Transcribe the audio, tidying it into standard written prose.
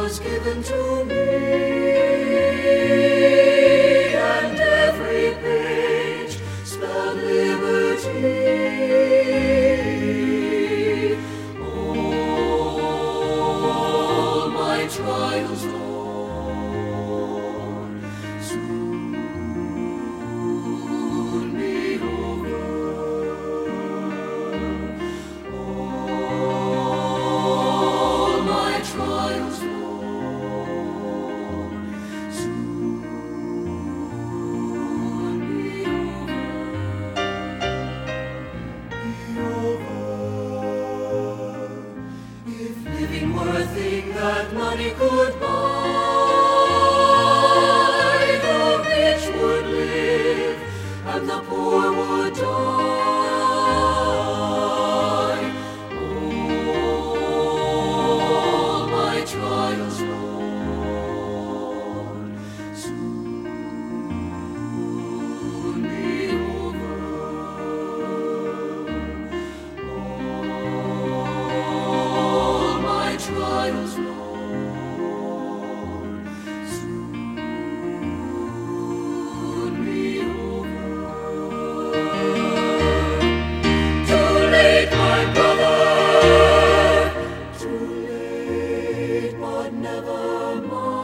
was given to me, and every page spelled liberty. All my trials, Lord, soon be over. All my trials, Lord, soon be over. If living were a thing that money could buy, the rich would live and the poor would die. All my trials, Lord, soon be over. All my trials, Lord, soon be over. Too late, my brother, too late, but never mind.